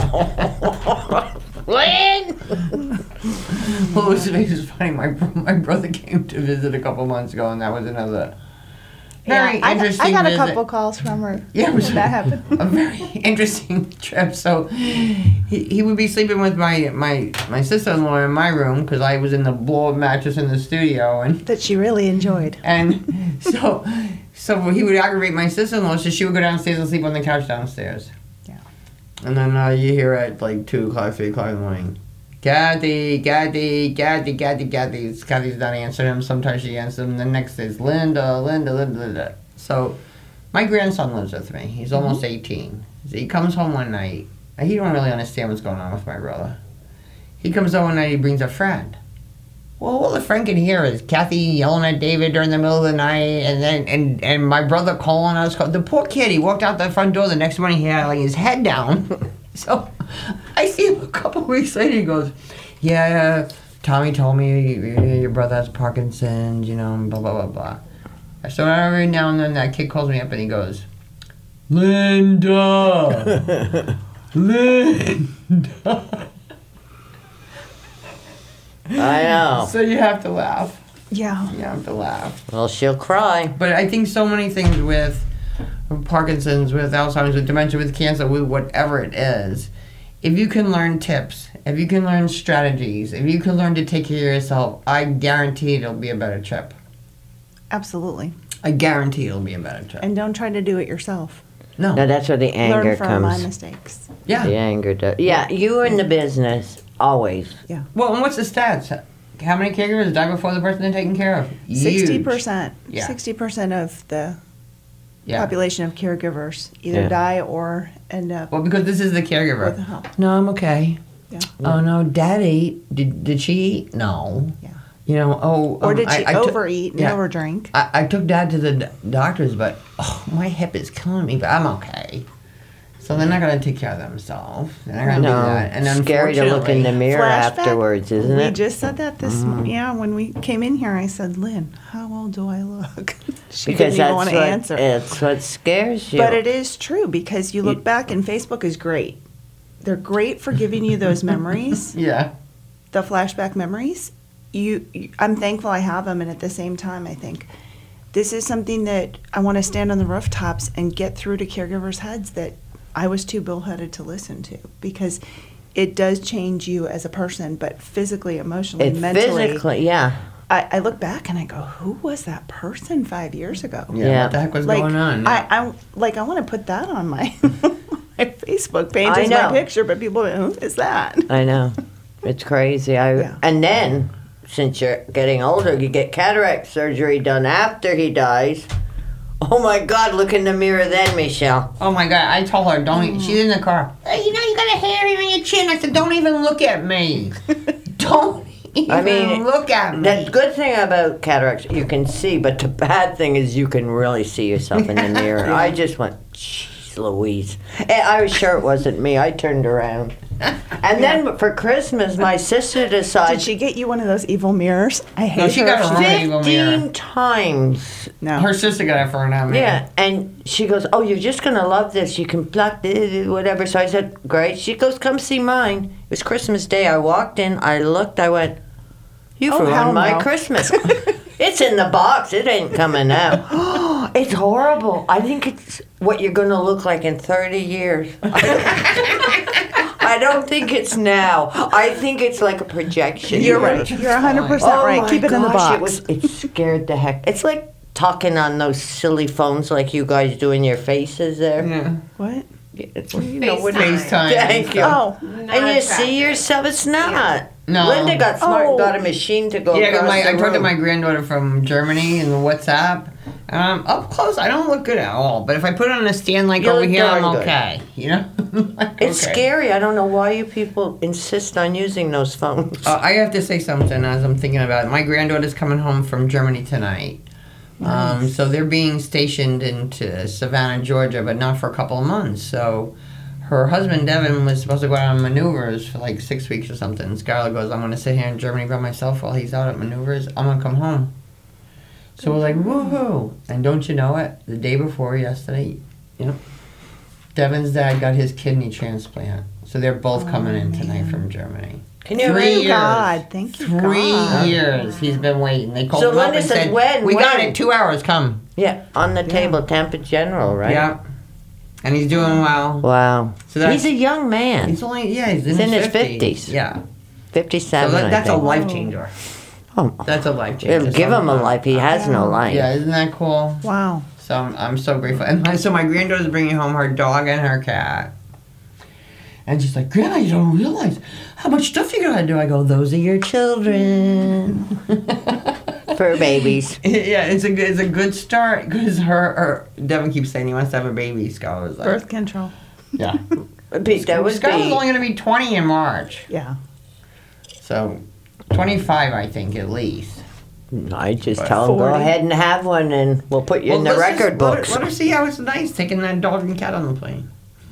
Lynn! Well, it was, it was funny. My bro- my brother came to visit a couple months ago, and that was another very Yeah, I got- interesting I got a visit. couple calls from her. Yeah, it was when that happened. a very interesting trip. So he, he would be sleeping with my my, my sister-in-law in my room because I was in the blow-up mattress in the studio, and That she really enjoyed. and so so he would aggravate my sister-in-law, so she would go downstairs and sleep on the couch downstairs. Yeah. And then uh, you hear at like two o'clock, three o'clock in the morning, Kathy, Kathy, Kathy, Kathy, Kathy. Kathy's not answering him. Sometimes she answers him. The next day is Linda, Linda, Linda, Linda. So my grandson lives with me. He's almost eighteen. He comes home one night. And he don't really understand what's going on with my brother. He comes home one night. He brings a friend. Well, all the friend can hear is Kathy yelling at David during the middle of the night, and then and, and my brother calling us. The poor kid. He walked out the front door. The next morning, he had like his head down. So I see him a couple weeks later. He goes, "Yeah, Tommy told me your brother has Parkinson's. You know, and blah blah blah blah." So every now and then, that kid calls me up and he goes, "Linda." Linda. I know. So you have to laugh. Yeah. You have to laugh. Well, she'll cry. But I think so many things with Parkinson's, with Alzheimer's, with dementia, with cancer, with whatever it is, if you can learn tips, if you can learn strategies, if you can learn to take care of yourself, I guarantee it'll be a better trip. Absolutely. I guarantee it'll be a better trip. And don't try to do it yourself. No. No, that's where the anger Learn from my comes. mistakes. Yeah. The anger does. Yeah, you in the business, always. Yeah. Well, and what's the stats? How many caregivers die before the person they're taking care of? Sixty percent. Yeah. Sixty percent of the Yeah. population of caregivers either Yeah. die or end up Well, because this is the with caregiver. help. No, I'm okay. Yeah. Oh no, Dad ate. Did did she eat? No. Yeah. You know. Oh. Or um, did I- she I took- overeat and yeah. overdrink? I, I took Dad to the d- doctors, but oh, my hip is killing me. But I'm okay. So they're not gonna take care of themselves. They're not gonna No, do that. And scary to look in the unfortunately- mirror Flashback? afterwards, isn't we it? just said that this mo- yeah when we came in here. I said, Lynn, how old do I look? she because didn't that's even want to what, answer. it's what scares you. But it is true because you look You- back and Facebook is great. They're great for giving you those memories, Yeah. the flashback memories. You, you, I'm thankful I have them, and at the same time, I think this is something that I want to stand on the rooftops and get through to caregivers' heads that I was too bullheaded to listen to because it does change you as a person, but physically, emotionally, It mentally. physically, yeah. I, I look back and I go, who was that person five years ago? Yeah. Yeah. What the heck was like, going on? I, I like I want to put that on my my Facebook page I as my know. picture, but people, who is that? I know. It's crazy. I Yeah. And then, since you're getting older, you get cataract surgery done after he dies. Oh my God, look in the mirror then, Michelle. Oh my God! I told her don't. e She's in the car. Hey, you know you got a hair on your chin. I said, don't even look at me. Don't even I mean, look at me. The good thing about cataracts, you can see, but the bad thing is you can really see yourself in the mirror. I just went, jeez Louise. And I was sure it wasn't me. I turned around. And then for Christmas, my sister decided Did she get you one of those evil mirrors? I hate No, she her. got a She- real evil mirror. fifteen times. No. Her sister got it for her now. man. Yeah, and she goes, "Oh, you're just gonna love this. You can pluck this, whatever." So I said, "Great." She goes, "Come see mine." It was Christmas Day. I walked in. I looked. I went, "You've Oh, hell ruined my no. Christmas." It's in the box. It ain't coming out. It's horrible. I think it's what you're gonna look like in thirty years. I don't think it's now. I think it's like a projection. You're right. You're one hundred percent Oh right. my Keep it in the gosh, box. It, was, it scared the heck. It's like talking on those silly phones like you guys doing your faces there. Yeah. what? It's, You know what FaceTime. Thank you. Oh, and you see yourself. It's not. No. Linda got smart and Oh. got a machine to go Yeah, 'cause across my, the I talked to room. my granddaughter from Germany in the WhatsApp. Um, up close, I don't look good at all. But if I put it on a stand like You over look here, I'm darn good. okay. You know. Like, It's okay. scary. I don't know why you people insist on using those phones. Uh, I have to say something as I'm thinking about it. My granddaughter's coming home from Germany tonight. Um, so they're being stationed into Savannah, Georgia, but not for a couple of months. So her husband, Devin, was supposed to go out on maneuvers for like six weeks or something. Skylar goes, I'm going to sit here in Germany by myself while he's out at maneuvers. I'm going to come home. So we're like, woohoo. And don't you know it? The day before yesterday, you know, Devin's dad got his kidney transplant. So they're both coming in tonight from Germany. Can you Three thank years. God. Thank you, Three God. years he's been waiting. They called So him up Linda and says, said, when, we got when? it, two hours, come. Yeah, on the table, Tampa General, right? Yeah. And he's doing well. Wow. So that's- He's a young man. He's only, yeah, he's in, He's in his, his fifties. fifties. Yeah. So fifty-seven, that, I that's a think. life changer. Oh, That's a life changer. it'll give So him a I'm- life. He has no life. Yeah, isn't that cool? Wow. So I'm, I'm so grateful. And my, so my granddaughter's bringing home her dog and her cat. And she's like, Grandma, you don't realize how much stuff you gotta do. I go, those are your children. For babies. Yeah, it's a good, it's a good start because her, her Devin keeps saying he wants to have a baby. Skylar was like, Birth control. yeah. Pete, that was Skylar's the, only gonna be twenty in March, Yeah. so twenty-five, I think, at least. I just But tell him, go forty. ahead and have one and we'll put you in the let's record just let her- books. Let her see how it's nice taking that dog and cat on the plane.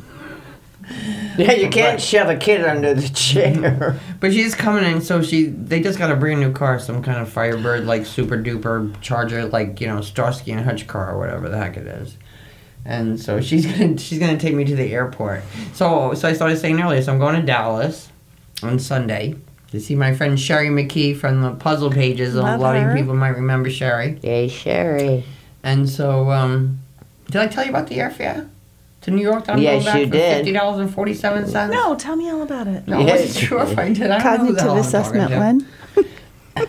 Yeah, you can't Right. shove a kid under the chair. But she's coming in, so she they just got a brand new car, some kind of Firebird, like super duper Charger, like, you know, Starsky and Hutch car or whatever the heck it is. And so she's gonna she's gonna take me to the airport. So so I started saying earlier. So I'm going to Dallas on Sunday to see my friend Sherry McKee from the Puzzle Pages. Love a lot her. of you people might remember Sherry. Yay, Sherry. And so, um, did I tell you about the airfare to New York? That I'm Yes, going back you for did. fifty dollars and forty-seven cents. No, tell me all about it. No, I wasn't sure if I did. I don't know who the hell Cognitive I'm talking assessment,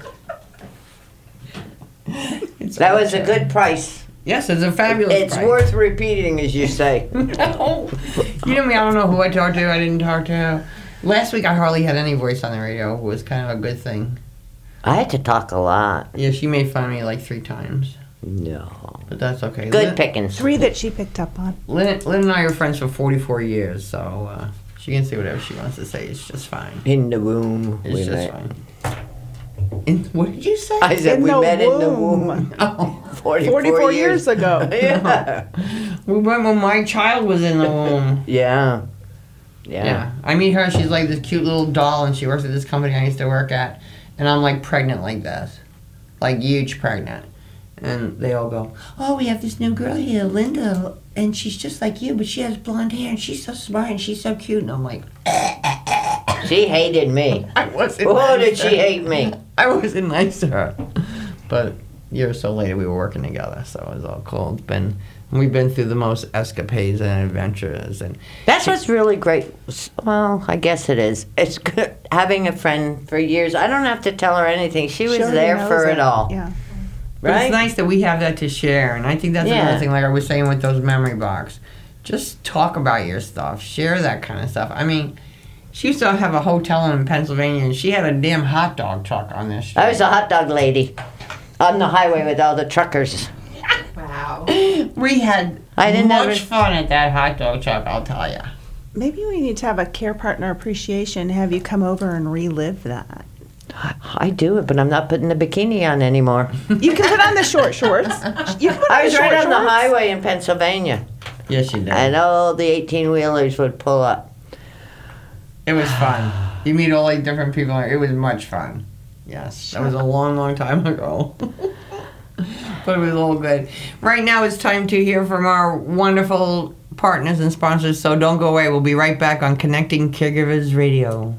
to. Lynn. It's That was a okay. good price. Yes, it's a fabulous It's price. worth repeating, as you say. No. You know me, I don't know who I talked to, I didn't talk to. Last week I hardly had any voice on the radio. It was kind of a good thing. I had to talk a lot. Yeah, she made fun of me like three times. No. But that's okay. Good Lynn, pickings. Three that she picked up on. Lynn, Lynn and I are friends for forty-four years, so uh, she can say whatever she wants to say. It's just fine. In the womb. It's we just met. fine. In, what did you say? I said In we the met in the womb. womb. Oh, forty-four, forty-four years. years ago. Yeah. we went when my child was in the womb. Yeah. Yeah. Yeah. I meet her, she's like this cute little doll, and she works at this company I used to work at, and I'm like pregnant like this. Like huge pregnant. And they all go, oh, we have this new girl here, Linda, and she's just like you, but she has blonde hair, and she's so smart, and she's so cute. And I'm like, She hated me. I wasn't Oh, nice did to she her. hate me? I wasn't nice to her. But years so later, we were working together, so it was all cool. It's been, we've been through the most escapades and adventures. And That's what's really great. Well, I guess it is. It's good having a friend for years. I don't have to tell her anything. She was She already there knows for it all. Yeah. But Right? it's nice that we have that to share, and I think that's Yeah. another thing, like I was saying with those memory box. Just talk about your stuff. Share that kind of stuff. I mean, she used to have a hotel in Pennsylvania, and she had a damn hot dog truck on this street. I was a hot dog lady on the highway with all the truckers. Wow. We had I didn't much ever- fun at that hot dog truck, I'll tell you. Maybe we need to have a care partner appreciation, have you come over and relive that. I do it, but I'm not putting the bikini on anymore. You can put on the short shorts. You can put on I was the short right on the shorts. highway in Pennsylvania, Yes, you did. and all the eighteen-wheelers would pull up. It was fun. You meet all like different people. It was much fun. Yes, that was a long, long time ago. But it was all good. Right now it's time to hear from our wonderful partners and sponsors, so don't go away. We'll be right back on Connecting Caregivers Radio.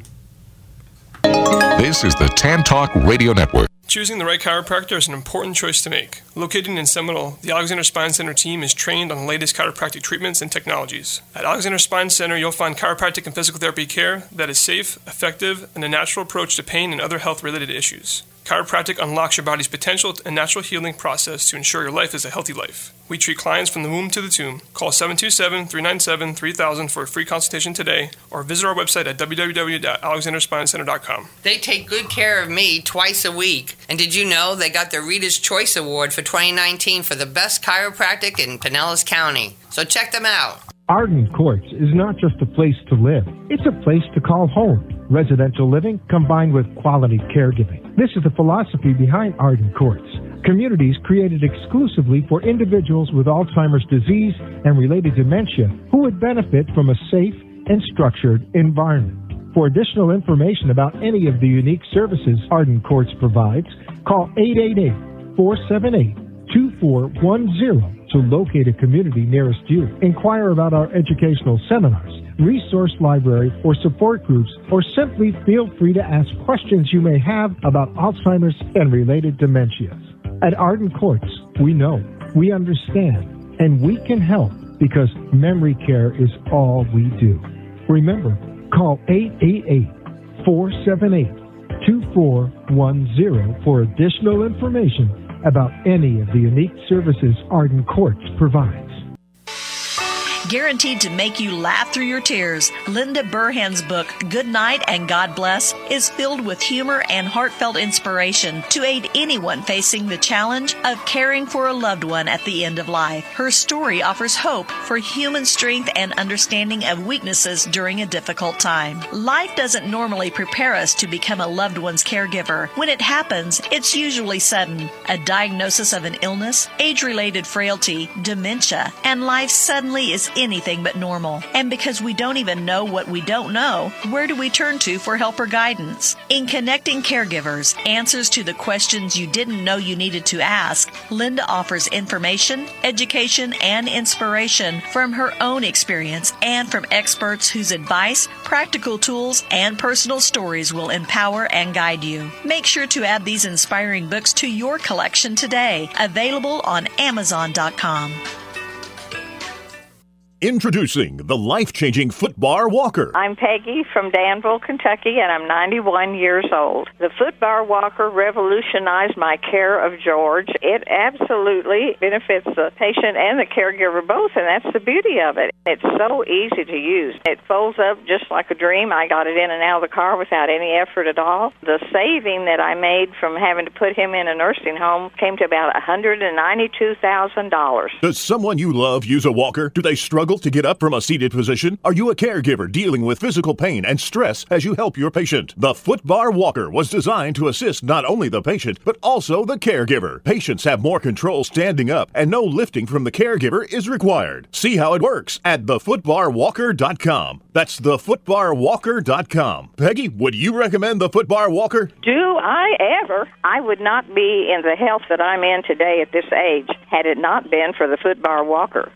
This is the Tan Talk Radio Network. Choosing the right chiropractor is an important choice to make. Located in Seminole, the Alexander Spine Center team is trained on the latest chiropractic treatments and technologies. At Alexander Spine Center, you'll find chiropractic and physical therapy care that is safe, effective, and a natural approach to pain and other health-related issues. Chiropractic unlocks your body's potential and natural healing process to ensure your life is a healthy life. We treat clients from the womb to the tomb. Call seven two seven, three nine seven, three thousand for a free consultation today, or visit our website at w w w dot alexander spine center dot com. They take good care of me twice a week. And did you know they got the Reader's Choice Award for twenty nineteen for the best chiropractic in Pinellas County? So check them out. Arden Courts is not just a place to live. It's a place to call home. Residential living combined with quality caregiving. This is the philosophy behind Arden Courts. Communities created exclusively for individuals with Alzheimer's disease and related dementia who would benefit from a safe and structured environment. For additional information about any of the unique services Arden Courts provides, call eight eight eight, four seven eight, two four one zero to locate a community nearest you. Inquire about our educational seminars, resource library, or support groups, or simply feel free to ask questions you may have about Alzheimer's and related dementias. At Arden Courts, we know, we understand, and we can help because memory care is all we do. Remember, call eight eight eight, four seven eight, two four one zero for additional information about any of the unique services Arden Courts provides. Guaranteed to make you laugh through your tears, Linda Burhan's book, Good Night and God Bless, is filled with humor and heartfelt inspiration to aid anyone facing the challenge of caring for a loved one at the end of life. Her story offers hope for human strength and understanding of weaknesses during a difficult time. Life doesn't normally prepare us to become a loved one's caregiver. When it happens, it's usually sudden. A diagnosis of an illness, age-related frailty, dementia, and life suddenly is anything but normal. And because we don't even know what we don't know, where do we turn to for help or guidance? In Connecting Caregivers, answers to the questions you didn't know you needed to ask, Linda offers information, education, and inspiration from her own experience and from experts whose advice, practical tools, and personal stories will empower and guide you. Make sure to add these inspiring books to your collection today. Available on Amazon dot com. Introducing the life-changing Footbar Walker. I'm Peggy from Danville, Kentucky, and I'm ninety-one years old. The Footbar Walker revolutionized my care of George. It absolutely benefits the patient and the caregiver both, and that's the beauty of it. It's so easy to use. It folds up just like a dream. I got it in and out of the car without any effort at all. The saving that I made from having to put him in a nursing home came to about one hundred ninety-two thousand dollars. Does someone you love use a walker? Do they struggle to get up from a seated position? Are you a caregiver dealing with physical pain and stress as you help your patient? The Footbar Walker was designed to assist not only the patient, but also the caregiver. Patients have more control standing up, and no lifting from the caregiver is required. See how it works at the footbar walker dot com. That's the footbar walker dot com. Peggy, would you recommend the Footbar Walker? Do I ever? I would not be in the health that I'm in today at this age had it not been for the Footbar Walker.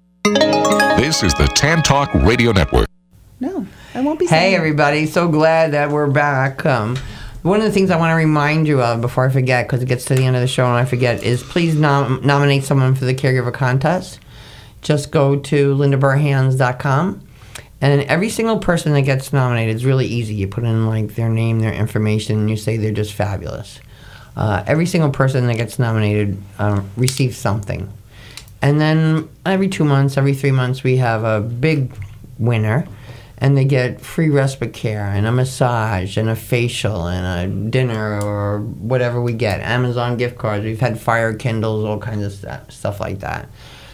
This is the Tan Talk Radio Network. No, I won't be Hey, saying everybody. So glad that we're back. Um, one of the things I want to remind you of before I forget, because it gets to the end of the show and I forget, is please nom- nominate someone for the Caregiver Contest. Just go to linda burhans dot com. And every single person that gets nominated is really easy. You put in like their name, their information, and you say they're just fabulous. Uh, every single person that gets nominated um, receives something. And then every two months, every three months, we have a big winner, and they get free respite care and a massage and a facial and a dinner or whatever we get. Amazon gift cards. We've had fire kindles, all kinds of stuff, stuff like that.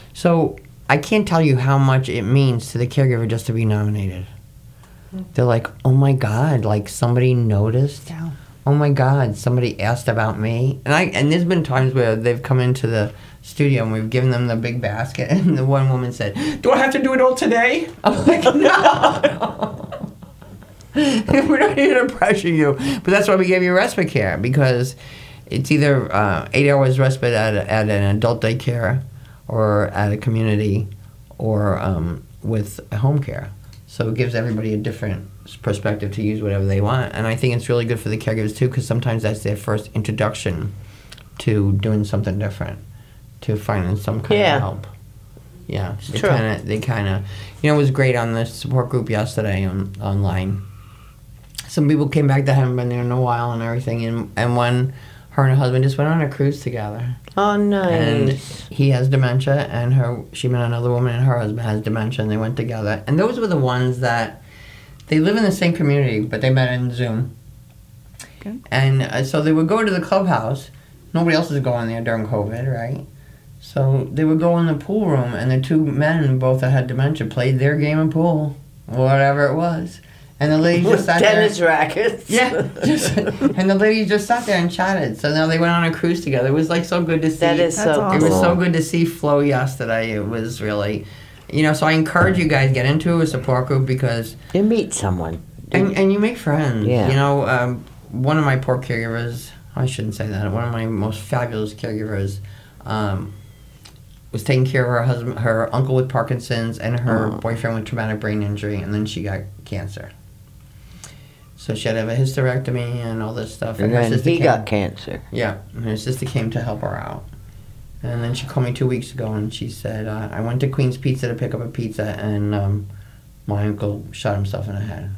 So I can't tell you how much it means to the caregiver just to be nominated. They're like, oh my God, like somebody noticed. Yeah. Oh my God, somebody asked about me. And I and there's been times where they've come into the studio and we've given them the big basket, and the one woman said, do I have to do it all today? I'm like, no. We're not here to pressure you. But that's why we gave you respite care, because it's either uh, eight hours respite at, a, at an adult daycare or at a community or um, with a home care. So it gives everybody a different perspective to use whatever they want. And I think it's really good for the caregivers too, because sometimes that's their first introduction to doing something different, to finding some kind Yeah. of help. Yeah, It's they true. kind of, they kind of, you know, it was great on the support group yesterday on, online. Some people came back that haven't been there in a while and everything, and and one, her and her husband just went on a cruise together. Oh, nice. And he has dementia, and her she met another woman, and her husband has dementia, and they went together. And those were the ones that, they live in the same community, but they met in Zoom. Okay. And uh, so they would go to the clubhouse. Nobody else was going there during COVID, right? So they would go in the pool room, and the two men, both that had dementia, played their game of pool, whatever it was. And the lady just sat Tennis there. rackets. Yeah, just, and the lady just sat there and chatted. So now they went on a cruise together. It was like so good to see. That is That's so awesome. It was cool. so good to see Flo yesterday. It was really, you know. So I encourage you guys, get into a support group, because You meet someone. and and you make friends. Yeah. You know, um, one of my poor caregivers, I shouldn't say that. One of my most fabulous caregivers um, was taking care of her husband, her uncle with Parkinson's, and her Oh. boyfriend with traumatic brain injury, and then she got cancer. So she had to have a hysterectomy and all this stuff. And her then sister he came- got cancer. Yeah, and her sister came to help her out. And then she called me two weeks ago, and she said, uh, I went to Queen's Pizza to pick up a pizza, and um, my uncle shot himself in the head.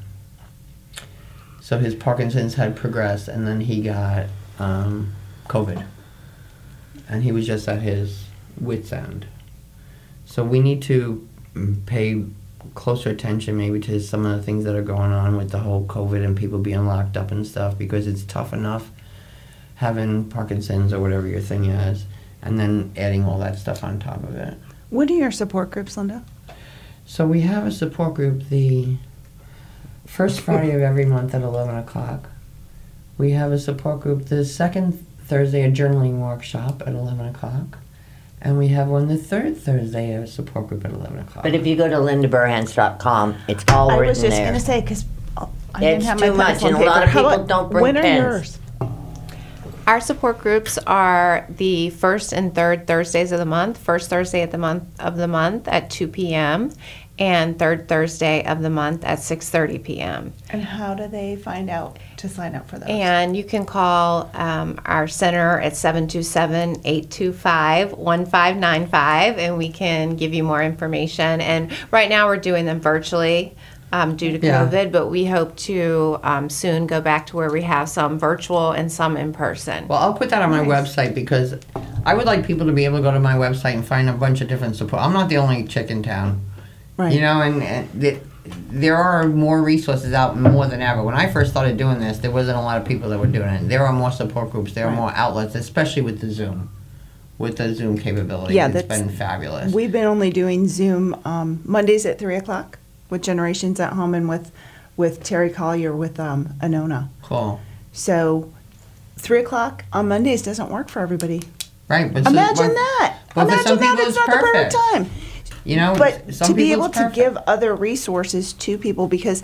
So his Parkinson's had progressed, and then he got um, COVID. And he was just at his wit's end. So we need to mm, pay closer attention maybe to some of the things that are going on with the whole COVID and people being locked up and stuff, because it's tough enough having Parkinson's or whatever your thing is, and then adding all that stuff on top of it. What are your support groups, Linda? So we have a support group the first Friday of every month at eleven o'clock. We have a support group the second Thursday, a journaling workshop at eleven o'clock. And we have one the third Thursday, a support group at eleven o'clock. But if you go to linda burhans dot com, it's all I written was just there. going to say, because I It's didn't have my too much, pencil and a and lot paper. of How people about- don't bring when are pens. yours? Our support groups are the first and third Thursdays of the month. First Thursday of the month of the month at two p.m. and third Thursday of the month at six thirty p.m. And how do they find out to sign up for those? And you can call um, our center at seven two seven, eight two five, one five nine five, and we can give you more information. And right now we're doing them virtually um, due to Yeah. COVID, but we hope to um, soon go back to where we have some virtual and some in person. Well, I'll put that on my website because I would like people to be able to go to my website and find a bunch of different support. I'm not the only chick in town. Right. You know, and, and the, there are more resources out more than ever. When I first started doing this, there wasn't a lot of people that were doing it. There are more support groups. There are Right. more outlets, especially with the Zoom. With the Zoom capability. Yeah, it's that's- been fabulous. We've been only doing Zoom um, Mondays at three o'clock with Generations at Home and with, with Terry Collier with um, Anona. Cool. So three o'clock on Mondays doesn't work for everybody. Right. But so- Imagine but- that. but for Imagine some that. people It's it's not the perfect. perfect time. You know, But some to be people able it's to perfect. give other resources to people, because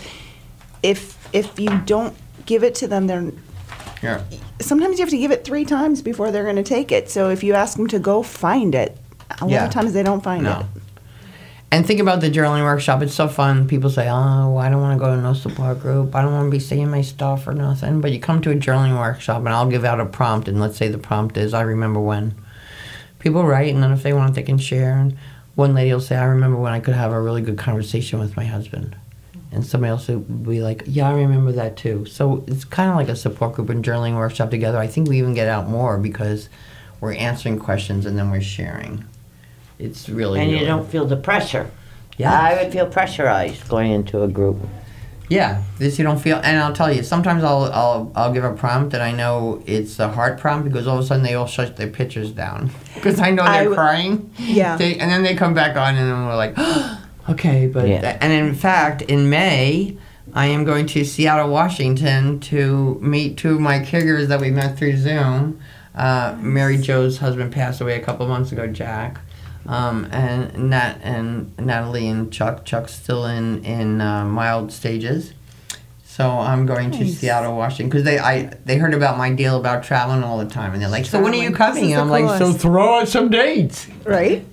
if if you don't give it to them, they're Yeah. sometimes you have to give it three times before they're going to take it. So if you ask them to go find it, a lot Yeah. of times they don't find No. it. And think about the journaling workshop. It's so fun. People say, oh, I don't want to go to no support group. I don't want to be saying my stuff or nothing. But you come to a journaling workshop, and I'll give out a prompt. And let's say the prompt is, I remember when. People write, and then if they want, they can share. And one lady will say, I remember when I could have a really good conversation with my husband. And somebody else will be like, yeah, I remember that too. So it's kind of like a support group and journaling workshop together. I think we even get out more because we're answering questions and then we're sharing. It's really And you really- don't feel the pressure. Yeah. I would feel pressurized going into a group. Yeah, this you don't feel, and I'll tell you. Sometimes I'll I'll I'll give a prompt, and I know it's a heart prompt because all of a sudden they all shut their pictures down because I know I they're w- crying. Yeah. They, and then they come back on, and then we're like, okay, but Yeah. and in fact, in May, I am going to Seattle, Washington, to meet two of my caregivers that we met through Zoom. Uh, Mary Jo's husband passed away a couple of months ago, Jack. Um, and Nat and Natalie and Chuck. Chuck's still in in uh, mild stages, so I'm going to Nice. Seattle, Washington, because they I they heard about my deal about traveling all the time, and they're like, "So when are you Traveling. coming?" This is And I'm the like, "So coolest. throw out some dates." Right?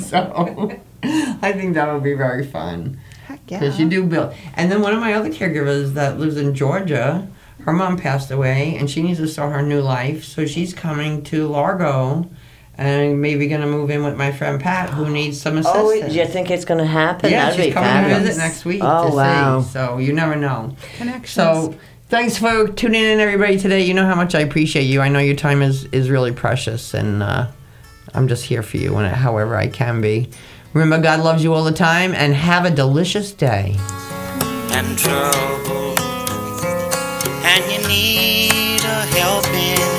So I think that would be very fun Heck yeah. because you do build. And then one of my other caregivers that lives in Georgia, her mom passed away, and she needs to start her new life, so she's coming to Largo. And maybe going to move in with my friend Pat, who needs some assistance. Oh, do you think it's going to happen? Yeah, That'd she's be coming fabulous. to visit next week Oh, to wow. see. So you never know. Connections. So thanks for tuning in, everybody, today. You know how much I appreciate you. I know your time is, is really precious, and uh, I'm just here for you when, however I can be. Remember, God loves you all the time, and have a delicious day. And trouble, and you need a helping